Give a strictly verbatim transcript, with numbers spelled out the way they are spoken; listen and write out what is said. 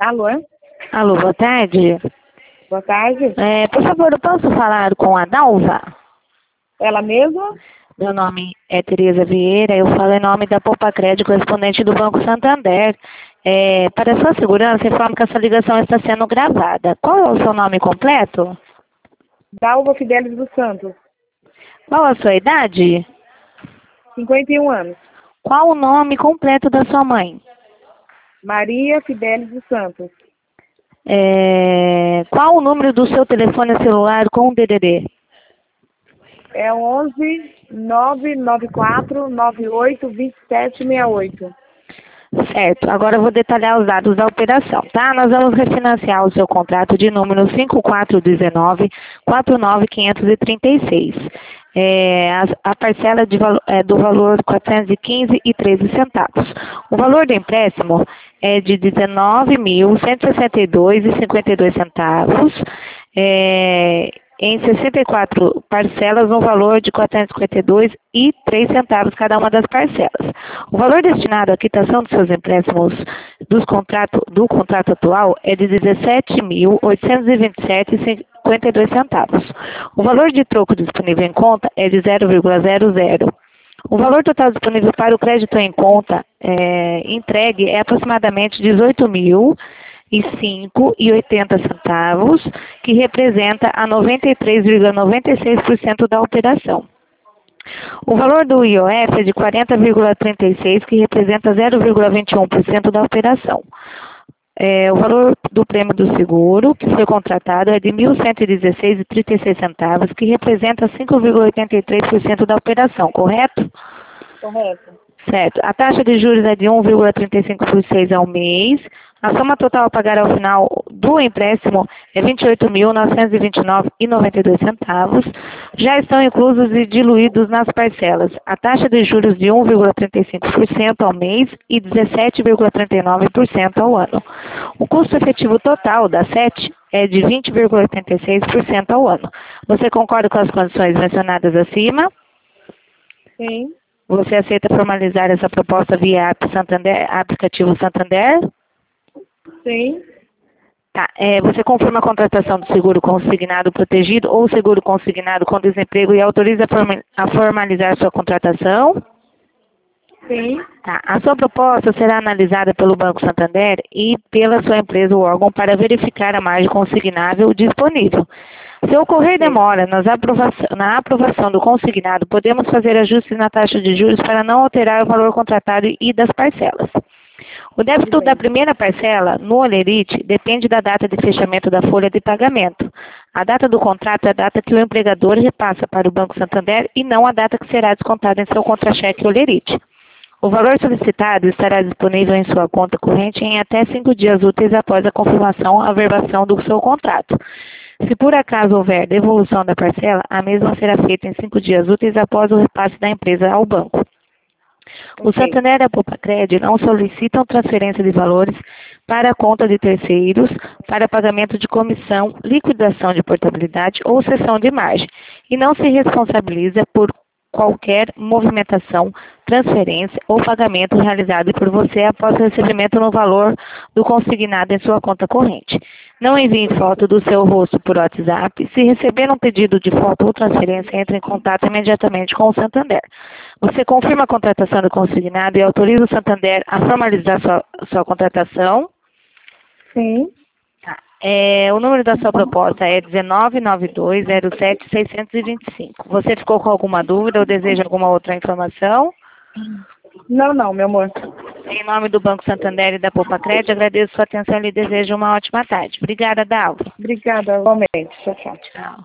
Alô? Alô, boa tarde. Boa tarde. É, por favor, eu posso falar com a Dalva? Ela mesma? Meu nome é Tereza Vieira, eu falo em nome da Poupa Crédito, correspondente do Banco Santander. É, para sua segurança, informo que essa ligação está sendo gravada. Qual é o seu nome completo? Dalva Fidelis dos Santos. Qual a sua idade? cinquenta e um anos. Qual o nome completo da sua mãe? Maria Fidelis dos Santos. É, qual o número do seu telefone celular com D D D? É onze nove nove quatro nove oito dois sete seis oito. Certo, agora eu vou detalhar os dados da operação, tá? Nós vamos refinanciar o seu contrato de número cinco quatro um nove quatro nove cinco três seis. É, a, a parcela de, é do valor quatrocentos e quinze reais e treze centavos. O valor do empréstimo é de dezenove mil cento e sessenta e dois reais e cinquenta e dois centavos. É, em sessenta e quatro parcelas no valor de quatrocentos e cinquenta e dois reais e três centavos cada uma das parcelas. O valor destinado à quitação dos seus empréstimos dos contrato, do contrato atual é de dezessete mil oitocentos e vinte e sete reais e cinquenta e dois centavos. O valor de troco disponível em conta é de zero vírgula zero zero. O valor total disponível para o crédito em conta é, entregue é aproximadamente dezoito mil e cinco reais e oitenta centavos, que representa a noventa e três vírgula noventa e seis por cento da operação. O valor do I O F é de quarenta vírgula trinta e seis, que representa zero vírgula vinte e um por cento da operação. É, o valor do prêmio do seguro, que foi contratado, é de mil cento e dezesseis reais e trinta e seis centavos, que representa cinco vírgula oitenta e três por cento da operação, correto? Correto. Certo. A taxa de juros é de um vírgula trinta e cinco por cento ao mês. A soma total a pagar ao final do empréstimo é vinte e oito mil novecentos e vinte e nove reais e noventa e dois centavos. Já estão inclusos e diluídos nas parcelas a taxa de juros de um vírgula trinta e cinco por cento ao mês e dezessete vírgula trinta e nove por cento ao ano. O custo efetivo total da S E T é de vinte vírgula oitenta e seis por cento ao ano. Você concorda com as condições mencionadas acima? Sim. Você aceita formalizar essa proposta via app Santander, aplicativo Santander? Sim. Tá. É, você confirma a contratação do seguro consignado protegido ou seguro consignado com desemprego e autoriza a, form a formalizar sua contratação? Sim. Tá. A sua proposta será analisada pelo Banco Santander e pela sua empresa ou órgão para verificar a margem consignável disponível. Se ocorrer demora nas aprovação, na aprovação do consignado, podemos fazer ajustes na taxa de juros para não alterar o valor contratado e das parcelas. O débito da primeira parcela no Olerite depende da data de fechamento da folha de pagamento. A data do contrato é a data que o empregador repassa para o Banco Santander e não a data que será descontada em seu contra-cheque Olerite. O valor solicitado estará disponível em sua conta corrente em até cinco dias úteis após a confirmação, averbação do seu contrato. Se por acaso houver devolução da parcela, a mesma será feita em cinco dias úteis após o repasse da empresa ao banco. O Okay. Santander e a Poupa Crédito não solicitam transferência de valores para a conta de terceiros para pagamento de comissão, liquidação de portabilidade ou cessão de margem e não se responsabiliza por qualquer movimentação, transferência ou pagamento realizado por você após o recebimento no valor do consignado em sua conta corrente. Não envie foto do seu rosto por WhatsApp. Se receber um pedido de foto ou transferência, entre em contato imediatamente com o Santander. Você confirma a contratação do consignado e autoriza o Santander a formalizar sua, sua contratação? Sim. Tá. É, o número da sua proposta é dezenove nove dois zero sete seis dois cinco. Você ficou com alguma dúvida ou deseja alguma outra informação? Não, não, meu amor. Em nome do Banco Santander e da Poupa Crédito, agradeço sua atenção e lhe desejo uma ótima tarde. Obrigada, Dalva. Obrigada, igualmente. Tchau, tchau. Tchau.